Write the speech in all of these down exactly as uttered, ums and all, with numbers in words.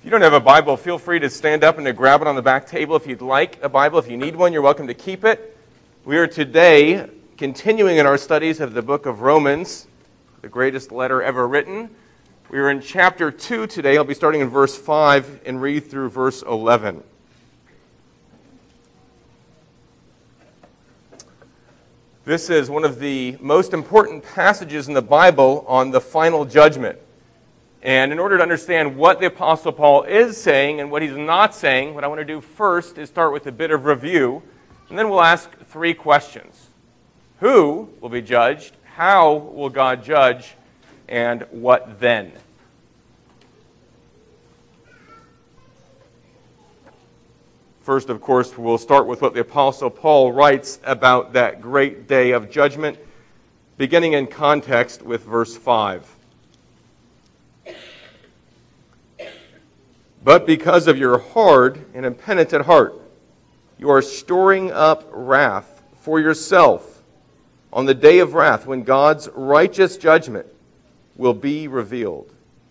If you don't have a Bible, feel free to stand up and to grab it on the back table if you'd like a Bible. If you need one, you're welcome to keep it. We are today continuing in our studies of the book of Romans, the greatest letter ever written. We are in chapter two today. I'll be starting in verse five and read through verse eleven. This is one of the most important passages in the Bible on the final judgment. And in order to understand what the Apostle Paul is saying and what he's not saying, what I want to do first is start with a bit of review, and then we'll ask three questions. Who will be judged? How will God judge? And what then? First, of course, we'll start with what the Apostle Paul writes about that great day of judgment, beginning in context with verse five. But because of your hard and impenitent heart, you are storing up wrath for yourself on the day of wrath when God's righteous judgment will be revealed.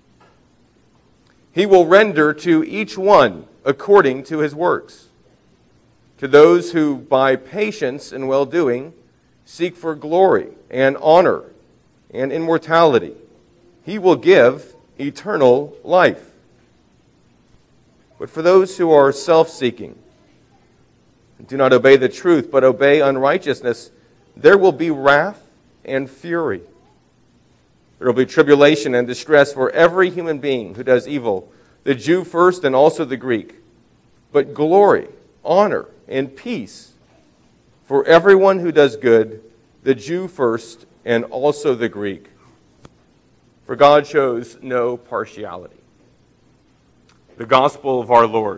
He will render to each one according to his works. To those who by patience and well-doing seek for glory and honor and immortality, he will give eternal life. But for those who are self-seeking, and do not obey the truth, but obey unrighteousness, there will be wrath and fury. There will be tribulation and distress for every human being who does evil, the Jew first and also the Greek. But glory, honor, and peace for everyone who does good, the Jew first and also the Greek. For God shows no partiality. The gospel of our Lord.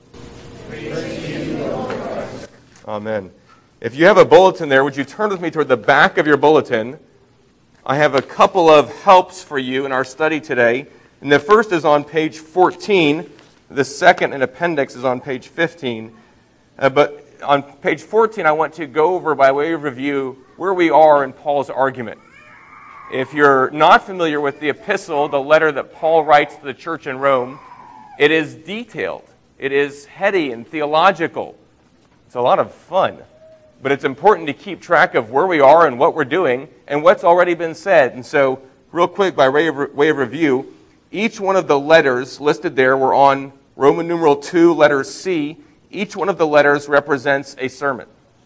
Amen. If you have a bulletin there, would you turn with me toward the back of your bulletin? I have a couple of helps for you in our study today. And the first is on page fourteen. The second, an appendix, is on page fifteen. Uh, but on page fourteen, I want to go over, by way of review, where we are in Paul's argument. If you're not familiar with the epistle, the letter that Paul writes to the church in Rome, it is detailed. It is heady and theological. It's a lot of fun. But it's important to keep track of where we are and what we're doing and what's already been said. And so, real quick, by way of, way of review, each one of the letters listed there were on Roman numeral two, letter C. Each one of the letters represents a sermon.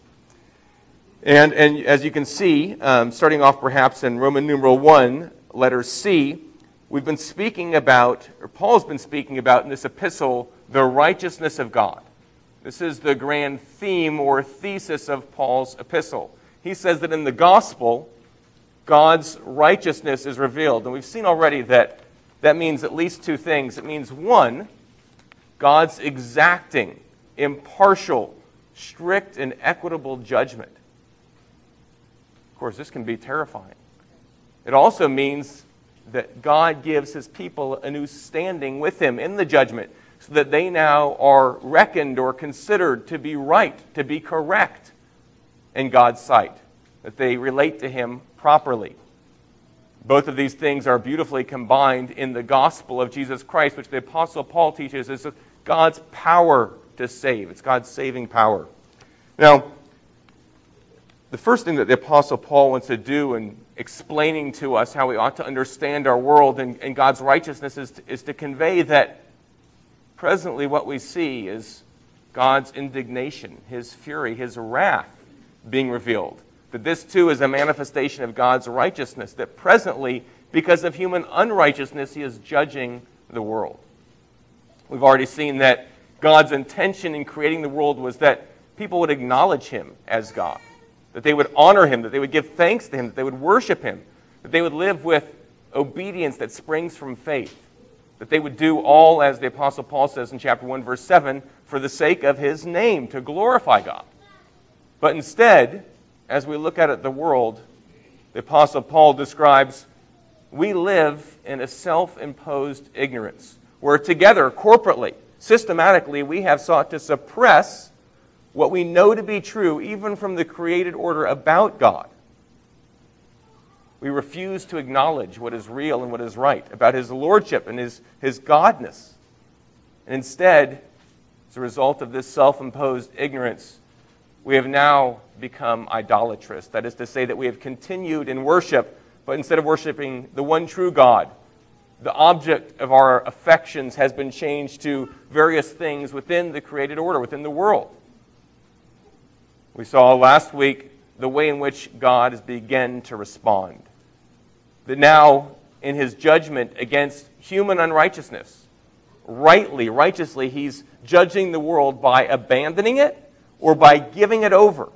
And, and as you can see, um, starting off perhaps in Roman numeral one, letter C, we've been speaking about, or Paul's been speaking about in this epistle, the righteousness of God. This is the grand theme or thesis of Paul's epistle. He says that in the gospel, God's righteousness is revealed. And we've seen already that that means at least two things. It means, one, God's exacting, impartial, strict, and equitable judgment. Of course, this can be terrifying. It also means that God gives his people a new standing with him in the judgment, so that they now are reckoned or considered to be right, to be correct in God's sight, that they relate to him properly. Both of these things are beautifully combined in the gospel of Jesus Christ, which the Apostle Paul teaches is God's power to save. It's God's saving power. Now, the first thing that the Apostle Paul wants to do in explaining to us how we ought to understand our world and, and God's righteousness is to, is to convey that presently what we see is God's indignation, his fury, his wrath being revealed. That this too is a manifestation of God's righteousness, that presently, because of human unrighteousness, he is judging the world. We've already seen that God's intention in creating the world was that people would acknowledge him as God, that they would honor him, that they would give thanks to him, that they would worship him, that they would live with obedience that springs from faith, that they would do all, as the Apostle Paul says in chapter one, verse seven, for the sake of his name, to glorify God. But instead, as we look at the world, the Apostle Paul describes, we live in a self-imposed ignorance, where together, corporately, systematically, we have sought to suppress what we know to be true, even from the created order about God. We refuse to acknowledge what is real and what is right about his lordship and his, his godness. And instead, as a result of this self-imposed ignorance, we have now become idolatrous. That is to say that we have continued in worship, but instead of worshiping the one true God, the object of our affections has been changed to various things within the created order, within the world. We saw last week the way in which God has begun to respond. That now, in his judgment against human unrighteousness, rightly, righteously, he's judging the world by abandoning it or by giving it over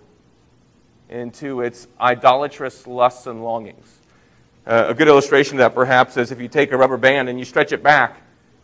into its idolatrous lusts and longings. Uh, a good illustration of that perhaps is if you take a rubber band and you stretch it back,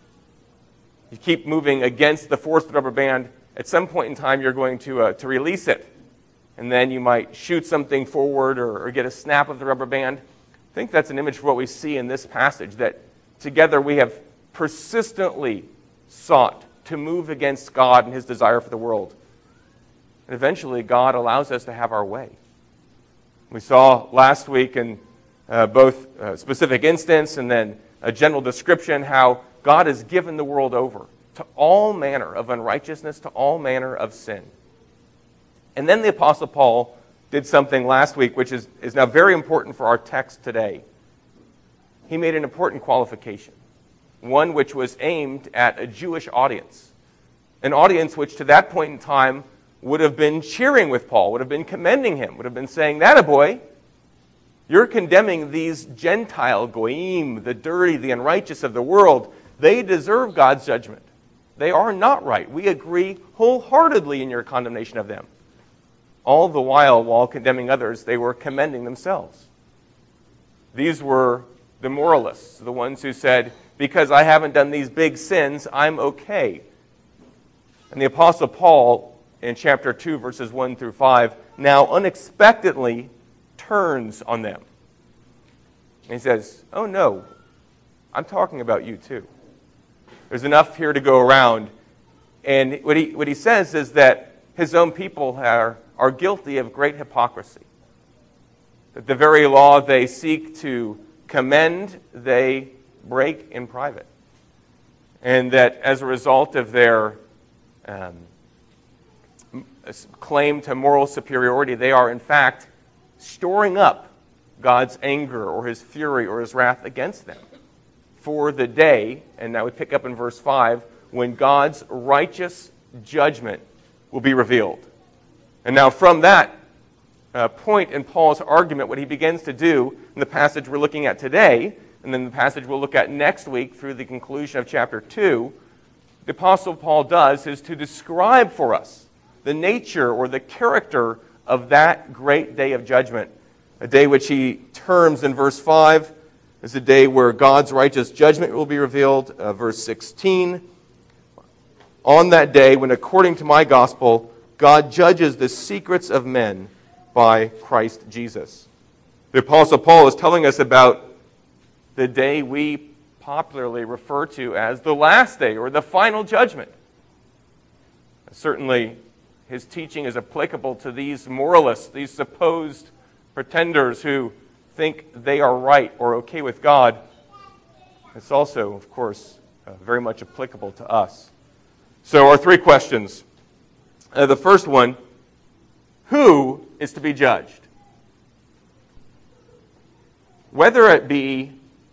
you keep moving against the force of the rubber band, at some point in time you're going to, uh, to release it. And then you might shoot something forward or, or get a snap of the rubber band. I think that's an image of what we see in this passage, that together we have persistently sought to move against God and his desire for the world. And eventually God allows us to have our way. We saw last week in uh, both a specific instance and then a general description how God has given the world over to all manner of unrighteousness, to all manner of sin. And then the Apostle Paul did something last week which is, is now very important for our text today. He made an important qualification, one which was aimed at a Jewish audience, an audience which to that point in time would have been cheering with Paul, would have been commending him, would have been saying, "That a boy, you're condemning these Gentile goyim, the dirty, the unrighteous of the world. They deserve God's judgment. They are not right. We agree wholeheartedly in your condemnation of them." All the while, while condemning others, they were commending themselves. These were the moralists, the ones who said, because I haven't done these big sins, I'm okay. And the Apostle Paul, in chapter two, verses one through five, now unexpectedly turns on them. And he says, oh no, I'm talking about you too. There's enough here to go around. And what he, what he says is that his own people are, are guilty of great hypocrisy. That the very law they seek to commend, they break in private. And that as a result of their um, claim to moral superiority, they are in fact storing up God's anger or his fury or his wrath against them for the day, and now we pick up in verse five, when God's righteous judgment will be revealed. And now from that uh, point in Paul's argument, what he begins to do in the passage we're looking at today, and then the passage we'll look at next week through the conclusion of chapter two, the Apostle Paul does is to describe for us the nature or the character of that great day of judgment, a day which he terms in verse five as a day where God's righteous judgment will be revealed. Uh, verse sixteen, on that day when according to my gospel, God judges the secrets of men by Christ Jesus. The Apostle Paul is telling us about the day we popularly refer to as the last day or the final judgment. Certainly, his teaching is applicable to these moralists, these supposed pretenders who think they are right or okay with God. It's also, of course, uh, very much applicable to us. So our three questions. Uh, the first one, who is to be judged? Whether it be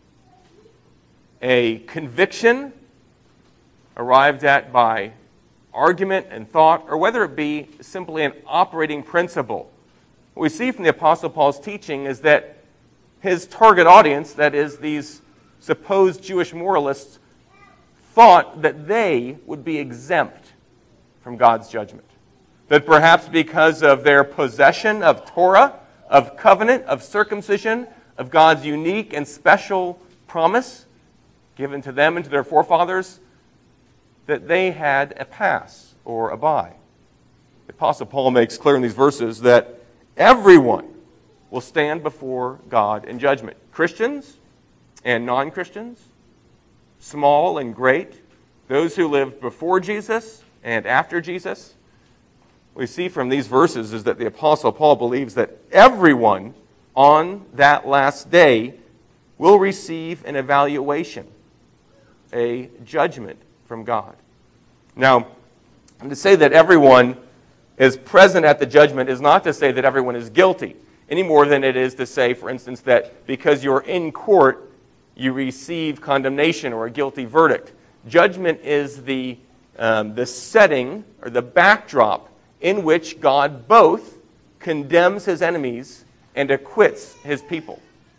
a conviction arrived at by argument and thought, or whether it be simply an operating principle. What we see from the Apostle Paul's teaching is that his target audience, that is these supposed Jewish moralists, thought that they would be exempt from God's judgment. That perhaps because of their possession of Torah, of covenant, of circumcision, of God's unique and special promise given to them and to their forefathers, that they had a pass or a bye. The Apostle Paul makes clear in these verses that everyone will stand before God in judgment. Christians and non-Christians, small and great, those who lived before Jesus and after Jesus. We see from these verses is that the Apostle Paul believes that everyone on that last day will receive an evaluation, a judgment from God. Now, to say that everyone is present at the judgment is not to say that everyone is guilty, any more than it is to say, for instance, that because you're in court, you receive condemnation or a guilty verdict. Judgment is the, um, the setting or the backdrop in which God both condemns his enemies and acquits his people.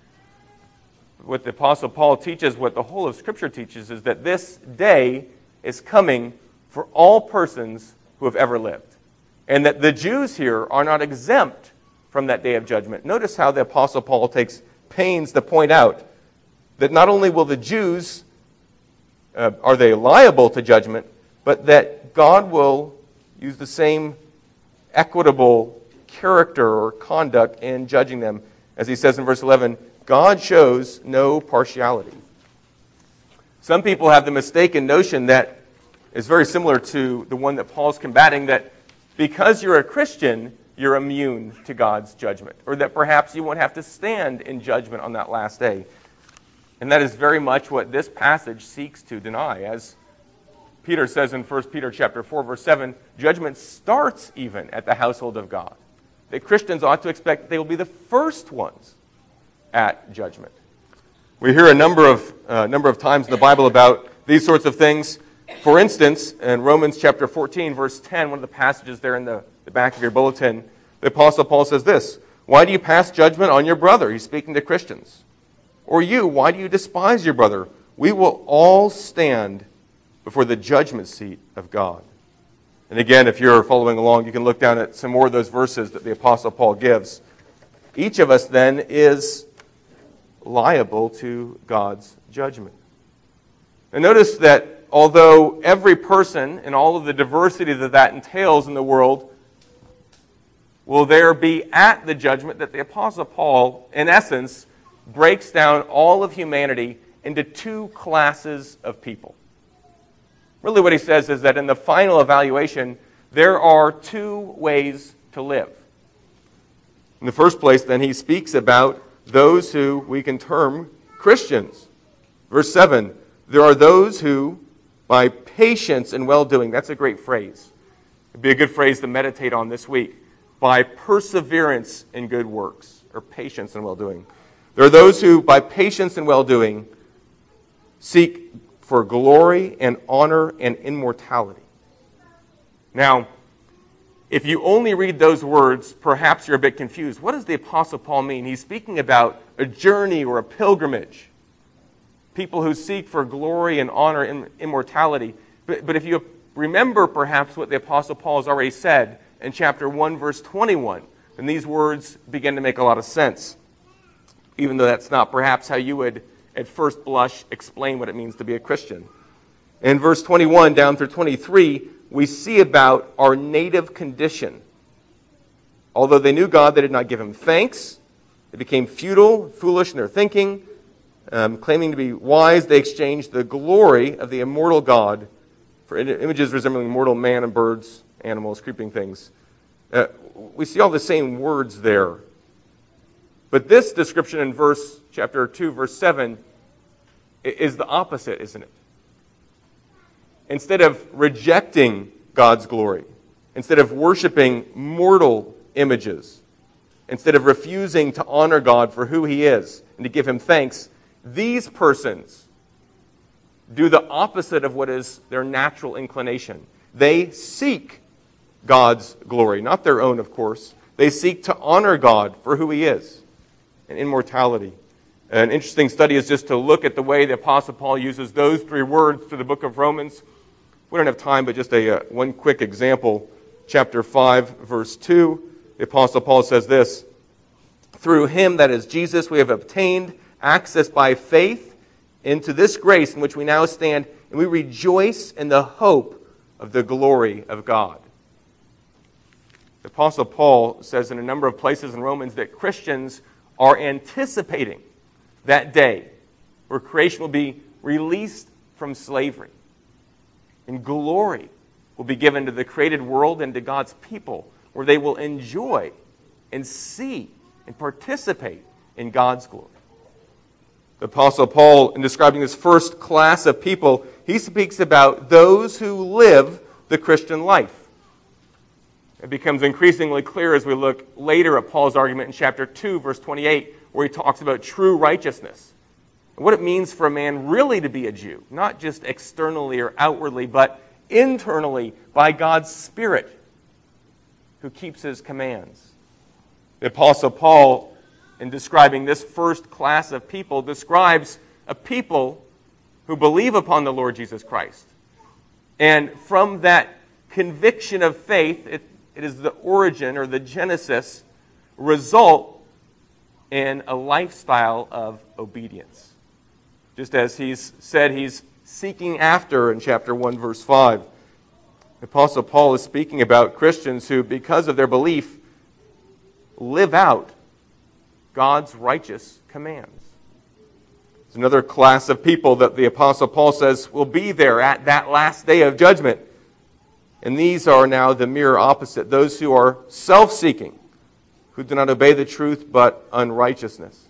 What the Apostle Paul teaches, what the whole of Scripture teaches, is that this day is coming for all persons who have ever lived. And that the Jews here are not exempt from that day of judgment. Notice how the Apostle Paul takes pains to point out that not only will the Jews, uh, are they liable to judgment, but that God will use the same equitable character or conduct in judging them. As he says in verse eleven, God shows no partiality. Some people have the mistaken notion that is very similar to the one that Paul's combating, that because you're a Christian, you're immune to God's judgment, or that perhaps you won't have to stand in judgment on that last day. And that is very much what this passage seeks to deny. As Peter says in First Peter chapter four, verse seven, judgment starts even at the household of God. That Christians ought to expect that they will be the first ones at judgment. We hear a number of uh, number of times in the Bible about these sorts of things. For instance, in Romans chapter fourteen, verse ten, one of the passages there in the, the back of your bulletin, the Apostle Paul says this, "Why do you pass judgment on your brother?" He's speaking to Christians. "Or you, why do you despise your brother? We will all stand before the judgment seat of God." And again, if you're following along, you can look down at some more of those verses that the Apostle Paul gives. Each of us then is liable to God's judgment. And notice that although every person and all of the diversity that that entails in the world will there be at the judgment, that the Apostle Paul, in essence, breaks down all of humanity into two classes of people. Really what he says is that in the final evaluation, there are two ways to live. In the first place, then, he speaks about those who we can term Christians. Verse seven, there are those who, by patience and well-doing, that's a great phrase. It'd be a good phrase to meditate on this week. By perseverance in good works, or patience and well-doing. There are those who, by patience and well-doing, seek for glory and honor and immortality. Now, if you only read those words, perhaps you're a bit confused. What does the Apostle Paul mean? He's speaking about a journey or a pilgrimage. People who seek for glory and honor and immortality. But, but if you remember perhaps what the Apostle Paul has already said in chapter one, verse twenty-one, then these words begin to make a lot of sense. Even though that's not perhaps how you would, at first blush, explain what it means to be a Christian. In verse twenty-one down through twenty-three, we see about our native condition. Although they knew God, they did not give him thanks. They became futile, foolish in their thinking. Um, claiming to be wise, they exchanged the glory of the immortal God for images resembling mortal man and birds, animals, creeping things. Uh, we see all the same words there. But this description in verse chapter two, verse seven, is the opposite, isn't it? Instead of rejecting God's glory, instead of worshiping mortal images, instead of refusing to honor God for who he is and to give him thanks, these persons do the opposite of what is their natural inclination. They seek God's glory, not their own, of course. They seek to honor God for who he is and immortality. An interesting study is just to look at the way the Apostle Paul uses those three words to the book of Romans. We don't have time, but just a uh, one quick example. Chapter five, verse two, the Apostle Paul says this, "Through him, that is Jesus, we have obtained access by faith into this grace in which we now stand, and we rejoice in the hope of the glory of God." The Apostle Paul says in a number of places in Romans that Christians are anticipating that day where creation will be released from slavery, and glory will be given to the created world and to God's people, where they will enjoy and see and participate in God's glory. The Apostle Paul, in describing this first class of people, he speaks about those who live the Christian life. It becomes increasingly clear as we look later at Paul's argument in chapter two, verse twenty-eight, where he talks about true righteousness. And what it means for a man really to be a Jew, not just externally or outwardly, but internally by God's Spirit who keeps his commands. The Apostle Paul, in describing this first class of people, describes a people who believe upon the Lord Jesus Christ. And from that conviction of faith, it, it is the origin or the genesis result in a lifestyle of obedience. Just as he's said he's seeking after in chapter one, verse five. The Apostle Paul is speaking about Christians who, because of their belief, live out God's righteous commands. There's another class of people that the Apostle Paul says will be there at that last day of judgment. And these are now the mirror opposite, those who are self-seeking, who do not obey the truth but unrighteousness.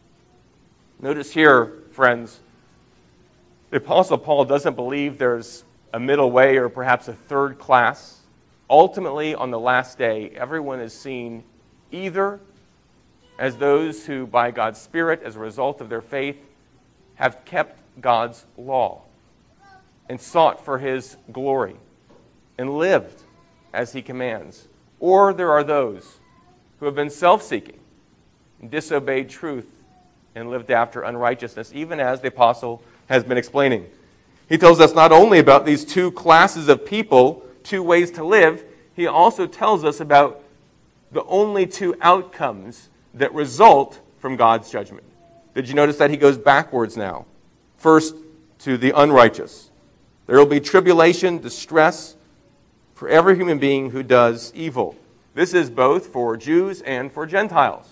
Notice here, friends, the Apostle Paul doesn't believe there's a middle way or perhaps a third class. Ultimately, on the last day, everyone is seen either as those who, by God's Spirit, as a result of their faith, have kept God's law and sought for His glory and lived as He commands. Or there are those who have been self-seeking and disobeyed truth and lived after unrighteousness, even as the apostle has been explaining. He tells us not only about these two classes of people, two ways to live, he also tells us about the only two outcomes that result from God's judgment. Did you notice that he goes backwards now? First, to the unrighteous. There will be tribulation, distress for every human being who does evil. This is both for Jews and for Gentiles.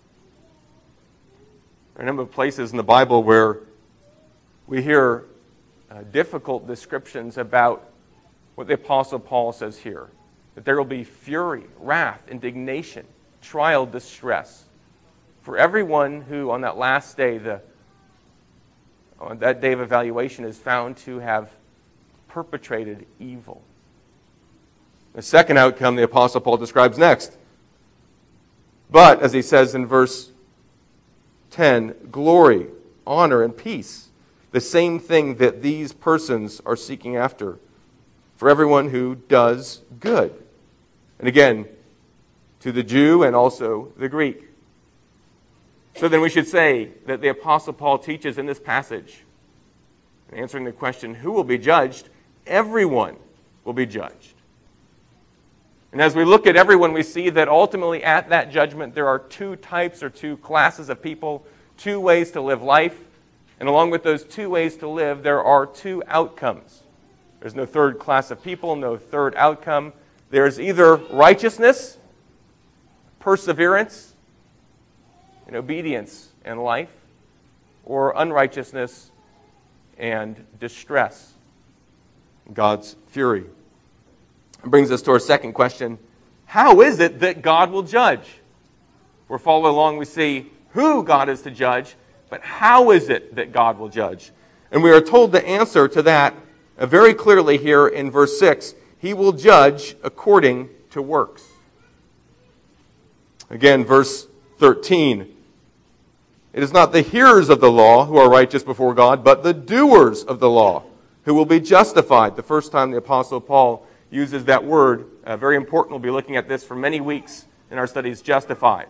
There are a number of places in the Bible where we hear uh, difficult descriptions about what the Apostle Paul says here. That there will be fury, wrath, indignation, trial, distress for everyone who on that last day, the, on that day of evaluation, is found to have perpetrated evil. The second outcome the Apostle Paul describes next. But, as he says in verse ten, glory, honor, and peace, the same thing that these persons are seeking after for everyone who does good. And again, to the Jew and also the Greek. So then we should say that the Apostle Paul teaches in this passage, answering the question, who will be judged? Everyone will be judged. And as we look at everyone, we see that ultimately at that judgment there are two types or two classes of people, two ways to live life. And along with those two ways to live, there are two outcomes. There's no third class of people, no third outcome. There's either righteousness, perseverance, and obedience in life, or unrighteousness and distress, God's fury. It brings us to our second question. How is it that God will judge? If we're following along, we see who God is to judge, but how is it that God will judge? And we are told the answer to that very clearly here in verse six. He will judge according to works. Again, verse thirteen. It is not the hearers of the law who are righteous before God, but the doers of the law who will be justified. The first time the Apostle Paul uses that word, uh, very important. We'll be looking at this for many weeks in our studies, justified.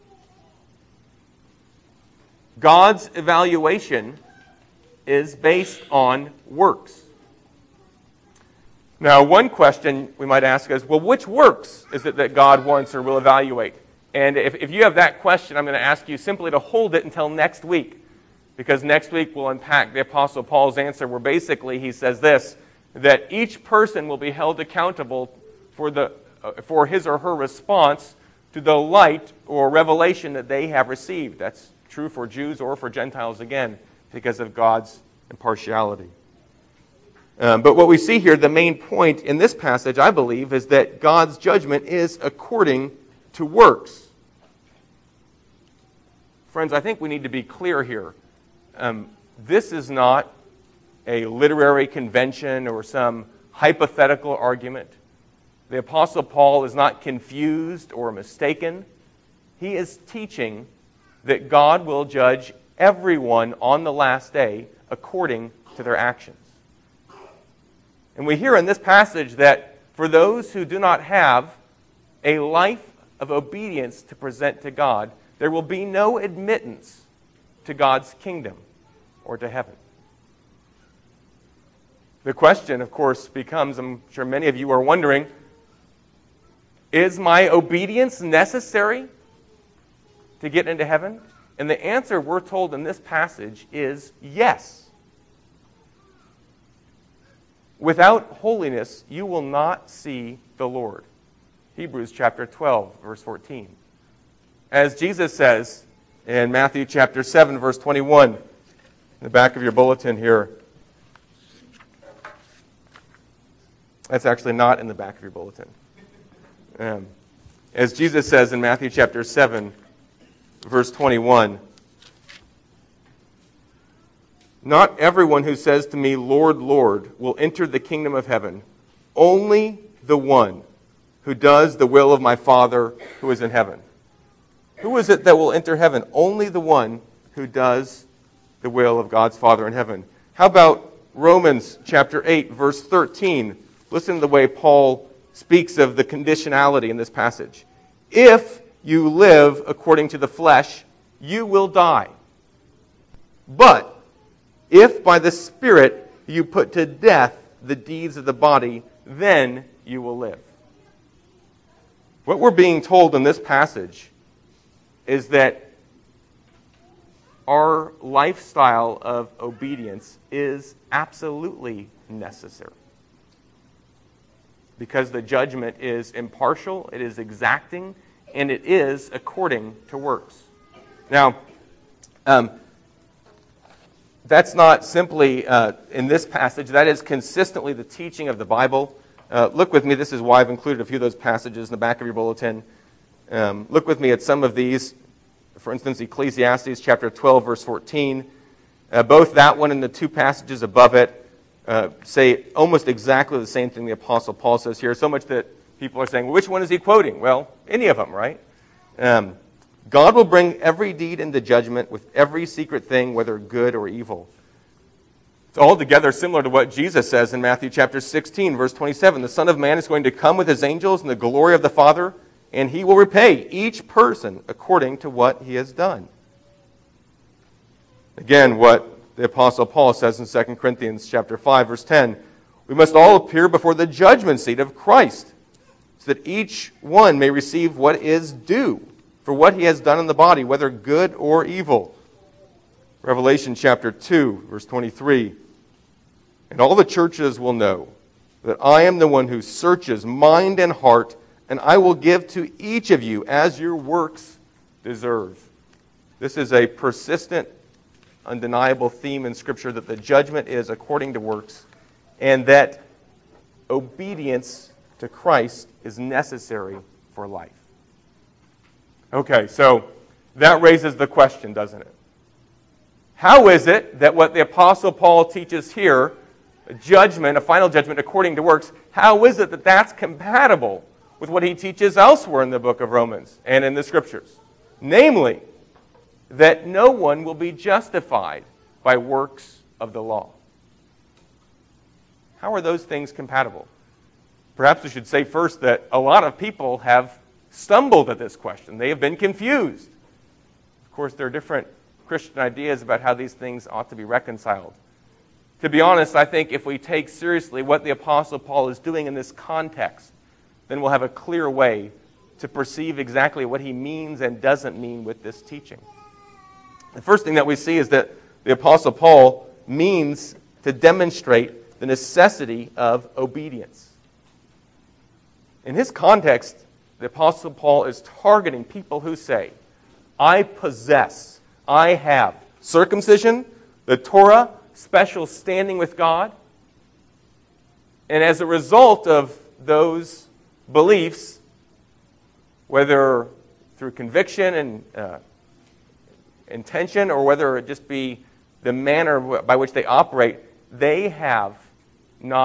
God's evaluation is based on works. Now, one question we might ask is, well, which works is it that God wants or will evaluate? And if, if you have that question, I'm going to ask you simply to hold it until next week. Because next week we'll unpack the Apostle Paul's answer where basically he says this, that each person will be held accountable for, the, uh, for his or her response to the light or revelation that they have received. That's true for Jews or for Gentiles again, because of God's impartiality. Um, but what we see here, the main point in this passage, I believe, is that God's judgment is according to works. Friends, I think we need to be clear here. Um, this is not a literary convention or some hypothetical argument. The Apostle Paul is not confused or mistaken. He is teaching that God will judge everyone on the last day according to their actions. And we hear in this passage that for those who do not have a life of obedience to present to God, there will be no admittance to God's kingdom or to heaven. The question, of course, becomes, I'm sure many of you are wondering, is my obedience necessary to get into heaven? And the answer we're told in this passage is yes. Without holiness, you will not see the Lord. Hebrews chapter twelve, verse fourteen. As Jesus says in Matthew chapter seven, verse twenty-one, in the back of your bulletin here. That's actually not in the back of your bulletin. Um, as Jesus says in Matthew chapter seven, verse twenty-one, "Not everyone who says to me, 'Lord, Lord,' will enter the kingdom of heaven. Only the one who does the will of my Father who is in heaven." Who is it that will enter heaven? Only the one who does the will of God's Father in heaven. How about Romans chapter eight, verse thirteen? Listen to the way Paul speaks of the conditionality in this passage. "If you live according to the flesh, you will die. But if by the Spirit you put to death the deeds of the body, then you will live." What we're being told in this passage is that our lifestyle of obedience is absolutely necessary. Because the judgment is impartial, it is exacting, and it is according to works. Now, um, that's not simply uh, in this passage. That is consistently the teaching of the Bible. Uh, look with me. This is why I've included a few of those passages in the back of your bulletin. Um, look with me at some of these. For instance, Ecclesiastes chapter twelve, verse fourteen. Uh, both that one and the two passages above it uh, say almost exactly the same thing the Apostle Paul says here, so much that people are saying, well, which one is he quoting? Well, any of them, right? Um, God will bring every deed into judgment with every secret thing, whether good or evil. It's altogether similar to what Jesus says in Matthew chapter sixteen, verse twenty-seven. "The Son of Man is going to come with his angels in the glory of the Father, and he will repay each person according to what he has done." Again, what the Apostle Paul says in Second Corinthians chapter five, verse ten, "We must all appear before the judgment seat of Christ, so that each one may receive what is due for what he has done in the body, whether good or evil." Revelation chapter two, verse twenty-three, "And all the churches will know that I am the one who searches mind and heart, and I will give to each of you as your works deserve." This is a persistent, undeniable theme in Scripture, that the judgment is according to works, and that obedience to Christ is necessary for life. Okay, so that raises the question, doesn't it? How is it that what the Apostle Paul teaches here, a judgment, a final judgment according to works, how is it that that's compatible with what he teaches elsewhere in the book of Romans and in the Scriptures? Namely, that no one will be justified by works of the law. How are those things compatible? Perhaps we should say first that a lot of people have stumbled at this question. They have been confused. Of course, there are different Christian ideas about how these things ought to be reconciled. To be honest, I think if we take seriously what the Apostle Paul is doing in this context, then we'll have a clear way to perceive exactly what he means and doesn't mean with this teaching. The first thing that we see is that the Apostle Paul means to demonstrate the necessity of obedience. In his context, the Apostle Paul is targeting people who say, "I possess, I have circumcision, the Torah, special standing with God, and as a result of those beliefs, whether through conviction and uh, intention, or whether it just be the manner by which they operate, they have not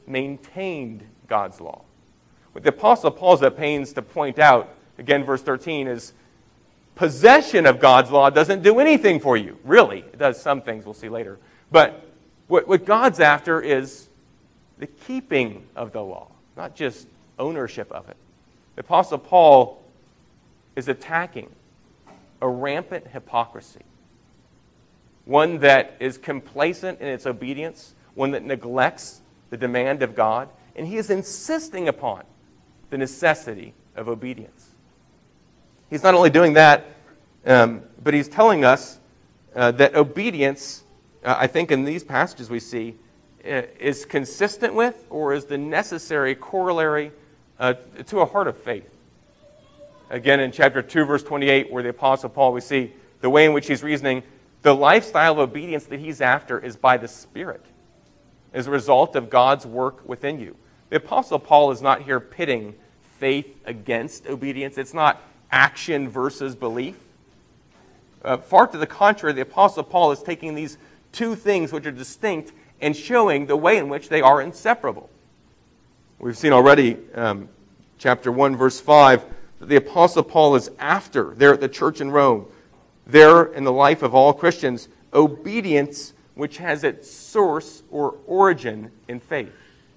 maintained God's law. What the Apostle Paul is at pains to point out, again, verse thirteen, is possession of God's law doesn't do anything for you. Really, it does some things, we'll see later. But what, what God's after is the keeping of the law, not just ownership of it. The Apostle Paul is attacking a rampant hypocrisy, one that is complacent in its obedience, one that neglects the demand of God, and he is insisting upon the necessity of obedience. He's not only doing that, um, but he's telling us uh, that obedience, uh, I think in these passages we see, uh, is consistent with or is the necessary corollary uh, to a heart of faith. Again, in chapter two, verse twenty-eight, where the Apostle Paul, we see the way in which he's reasoning, the lifestyle of obedience that he's after is by the Spirit, as a result of God's work within you. The Apostle Paul is not here pitting faith against obedience. It's not action versus belief. Uh, far to the contrary, the Apostle Paul is taking these two things which are distinct and showing the way in which they are inseparable. We've seen already, um, chapter one, verse five, that the Apostle Paul is after, there at the church in Rome, there in the life of all Christians, obedience which has its source or origin in faith.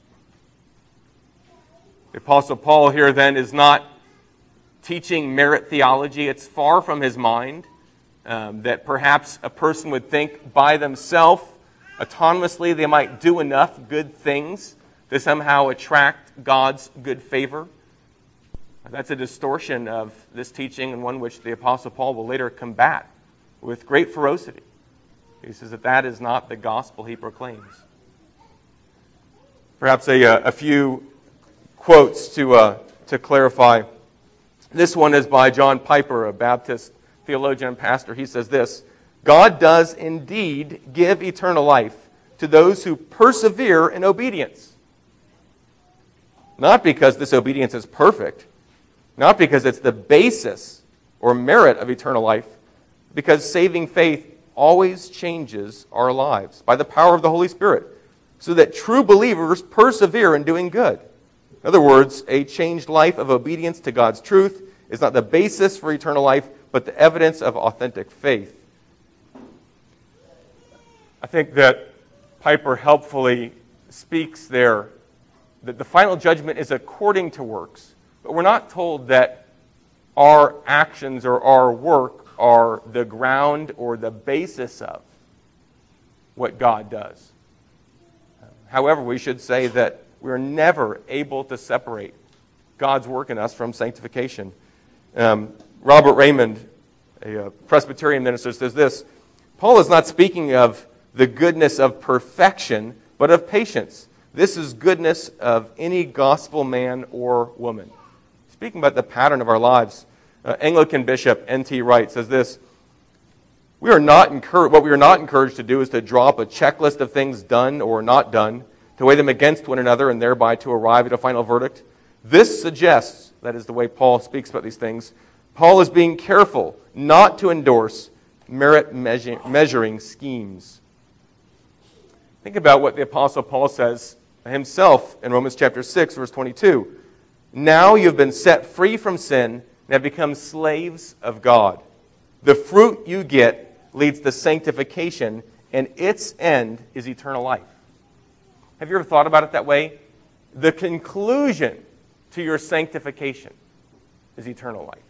The Apostle Paul here then is not teaching merit theology. It's far from his mind um, that perhaps a person would think by themselves, autonomously, they might do enough good things to somehow attract God's good favor. That's a distortion of this teaching, and one which the Apostle Paul will later combat with great ferocity. He says that that is not the gospel he proclaims. Perhaps a, a few quotes to, uh, to clarify. This one is by John Piper, a Baptist theologian and pastor. He says this: God does indeed give eternal life to those who persevere in obedience. Not because this obedience is perfect, not because it's the basis or merit of eternal life, because saving faith always changes our lives by the power of the Holy Spirit, so that true believers persevere in doing good. In other words, a changed life of obedience to God's truth is not the basis for eternal life, but the evidence of authentic faith. I think that Piper helpfully speaks there that the final judgment is according to works. But we're not told that our actions or our work are the ground or the basis of what God does. However, we should say that we're never able to separate God's work in us from sanctification. Um, Robert Raymond, a, a Presbyterian minister, says this: Paul is not speaking of the goodness of perfection, but of patience. This is goodness of any gospel man or woman. Speaking about the pattern of our lives, uh, Anglican Bishop N T Wright says this: We are not encouraged. What we are not encouraged to do is to draw up a checklist of things done or not done, to weigh them against one another and thereby to arrive at a final verdict. This suggests, that is the way Paul speaks about these things, Paul is being careful not to endorse merit measure, measuring schemes. Think about what the Apostle Paul says himself in Romans chapter six, verse twenty-two. Now you have been set free from sin and have become slaves of God. The fruit you get leads to sanctification, and its end is eternal life. Have you ever thought about it that way? The conclusion to your sanctification is eternal life.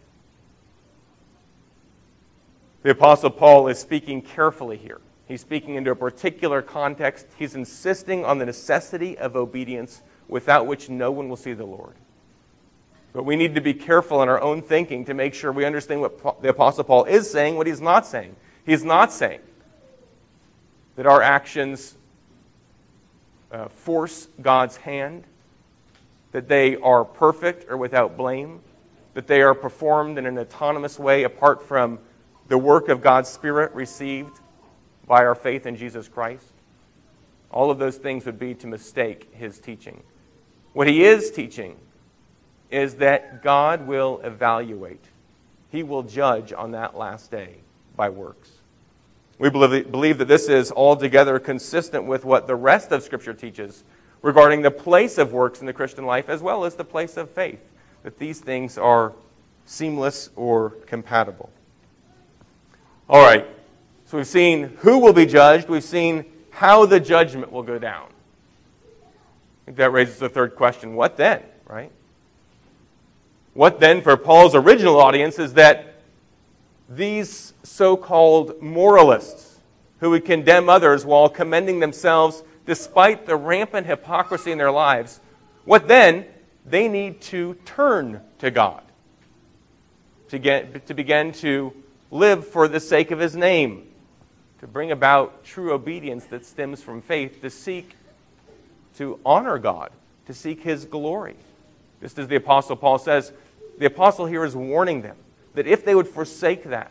The Apostle Paul is speaking carefully here. He's speaking into a particular context. He's insisting on the necessity of obedience, without which no one will see the Lord. But we need to be careful in our own thinking to make sure we understand what the Apostle Paul is saying, what he's not saying. He's not saying that our actions uh, force God's hand, that they are perfect or without blame, that they are performed in an autonomous way apart from the work of God's Spirit received by our faith in Jesus Christ. All of those things would be to mistake his teaching. What he is teaching is that God will evaluate. He will judge on that last day by works. We believe that this is altogether consistent with what the rest of Scripture teaches regarding the place of works in the Christian life as well as the place of faith, that these things are seamless or compatible. All right, so we've seen who will be judged. We've seen how the judgment will go down. I think that raises the third question. What then, right? What then for Paul's original audience is that these so-called moralists who would condemn others while commending themselves despite the rampant hypocrisy in their lives, what then? They need to turn to God to get to begin to live for the sake of His name, to bring about true obedience that stems from faith, to seek to honor God, to seek His glory. Just as the Apostle Paul says, the Apostle here is warning them that if they would forsake that,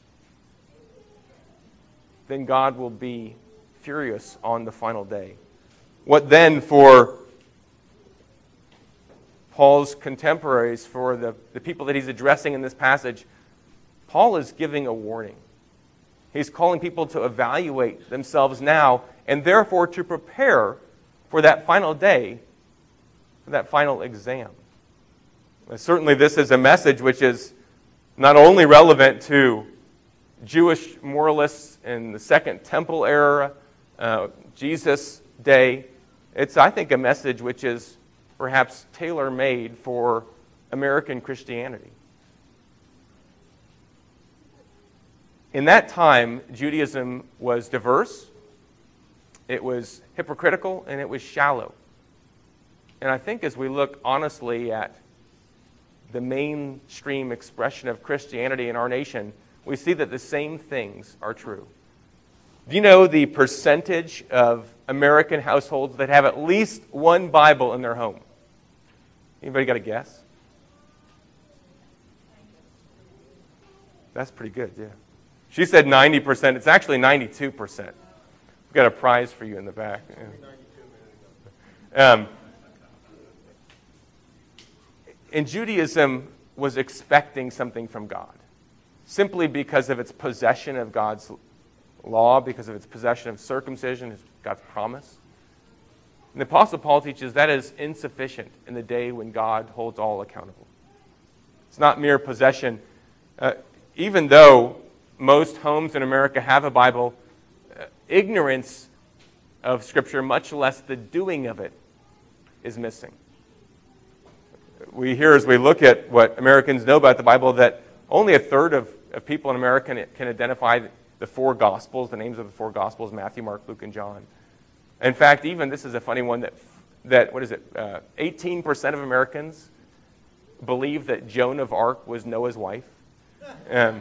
then God will be furious on the final day. What then for Paul's contemporaries, for the, the people that he's addressing in this passage? Paul is giving a warning. He's calling people to evaluate themselves now and therefore to prepare for that final day, for that final exam. And certainly this is a message which is not only relevant to Jewish moralists in the Second Temple era, uh, Jesus' day. It's, I think, a message which is perhaps tailor-made for American Christianity. In that time, Judaism was diverse, it was hypocritical, and it was shallow. And I think as we look honestly at the mainstream expression of Christianity in our nation, we see that the same things are true. Do you know the percentage of American households that have at least one Bible in their home? Anybody got a guess? That's pretty good, yeah. She said ninety percent. It's actually ninety-two percent. We've got a prize for you in the back. Yeah. Um, and Judaism was expecting something from God, simply because of its possession of God's law, because of its possession of circumcision, God's promise. And the Apostle Paul teaches that is insufficient in the day when God holds all accountable. It's not mere possession. Uh, even though most homes in America have a Bible, uh, ignorance of Scripture, much less the doing of it, is missing. We hear as we look at what Americans know about the Bible that only a third of, of people in America can identify the four Gospels, the names of the four Gospels, Matthew, Mark, Luke, and John. In fact, even this is a funny one that, that what is it, uh, eighteen percent of Americans believe that Joan of Arc was Noah's wife. Um,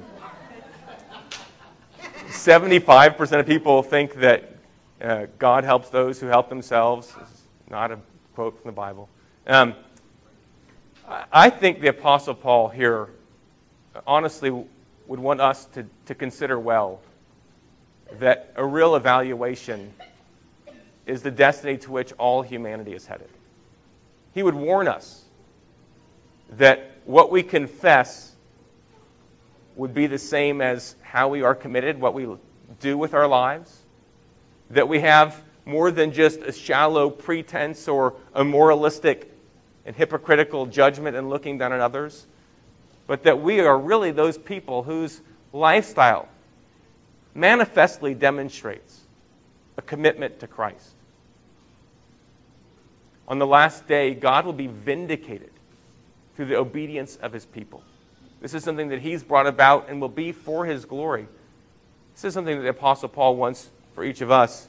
seventy-five percent of people think that uh, God helps those who help themselves. This is not a quote from the Bible. Um, I think the Apostle Paul here honestly would want us to, to consider well that a real evaluation is the destiny to which all humanity is headed. He would warn us that what we confess would be the same as how we are committed, what we do with our lives, that we have more than just a shallow pretense or a moralistic and hypocritical judgment and looking down on others, but that we are really those people whose lifestyle manifestly demonstrates a commitment to Christ. On the last day, God will be vindicated through the obedience of His people. This is something that He's brought about and will be for His glory. This is something that the Apostle Paul wants for each of us.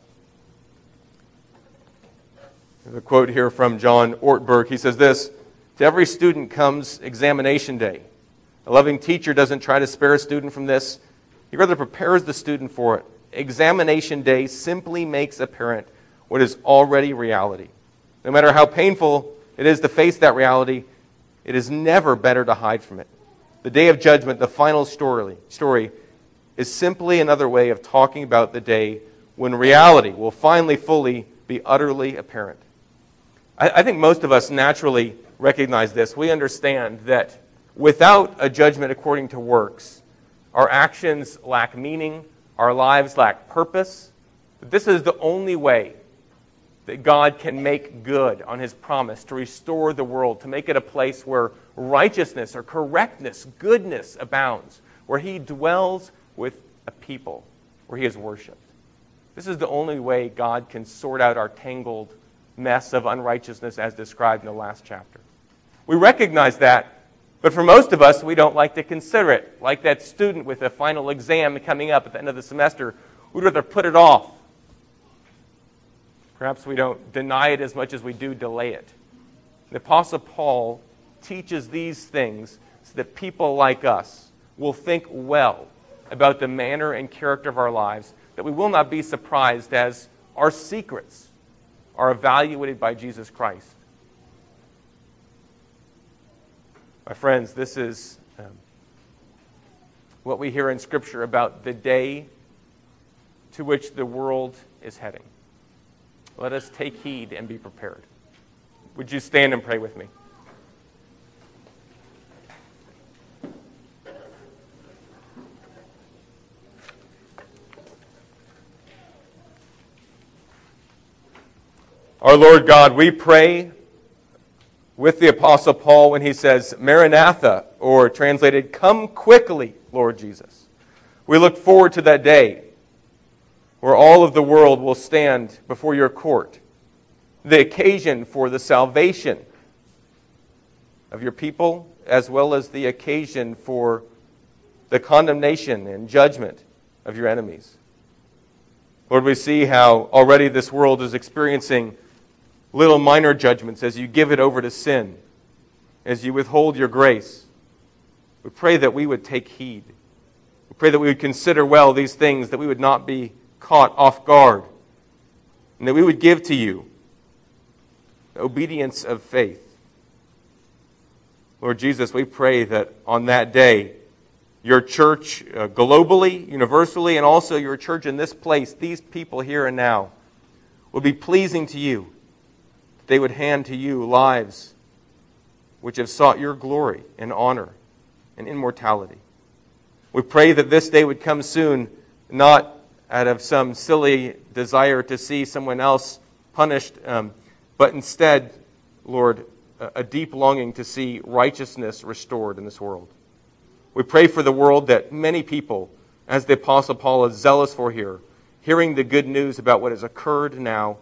There's a quote here from John Ortberg. He says this: "To every student comes examination day. A loving teacher doesn't try to spare a student from this. He rather prepares the student for it. Examination day simply makes apparent what is already reality. No matter how painful it is to face that reality, it is never better to hide from it. The day of judgment, the final story, story, is simply another way of talking about the day when reality will finally fully be utterly apparent." I, I think most of us naturally recognize this. We understand that without a judgment according to works, our actions lack meaning, our lives lack purpose. But this is the only way that God can make good on his promise to restore the world, to make it a place where righteousness or correctness, goodness abounds, where he dwells with a people, where he is worshipped. This is the only way God can sort out our tangled mess of unrighteousness as described in the last chapter. We recognize that, but for most of us, we don't like to consider it. Like that student with a final exam coming up at the end of the semester, we'd rather put it off. Perhaps we don't deny it as much as we do delay it. The Apostle Paul teaches these things so that people like us will think well about the manner and character of our lives, that we will not be surprised as our secrets are evaluated by Jesus Christ. My friends, this is um, what we hear in Scripture about the day to which the world is heading. Let us take heed and be prepared. Would you stand and pray with me? Our Lord God, we pray with the Apostle Paul when he says, Maranatha, or translated, come quickly, Lord Jesus. We look forward to that day where all of the world will stand before your court, the occasion for the salvation of your people, as well as the occasion for the condemnation and judgment of your enemies. Lord, we see how already this world is experiencing little minor judgments as you give it over to sin, as you withhold your grace. We pray that we would take heed. We pray that we would consider well these things, that we would not be caught off guard, and that we would give to you the obedience of faith. Lord Jesus, we pray that on that day, your church uh, globally, universally, and also your church in this place, these people here and now, will be pleasing to you. They would hand to you lives which have sought your glory and honor and immortality. We pray that this day would come soon, not out of some silly desire to see someone else punished, um, but instead, Lord, a, a deep longing to see righteousness restored in this world. We pray for the world that many people, as the Apostle Paul is zealous for here, hearing the good news about what has occurred now,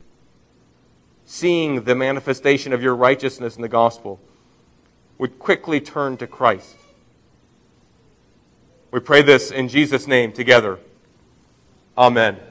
seeing the manifestation of your righteousness in the gospel, would quickly turn to Christ. We pray this in Jesus' name together. Amen.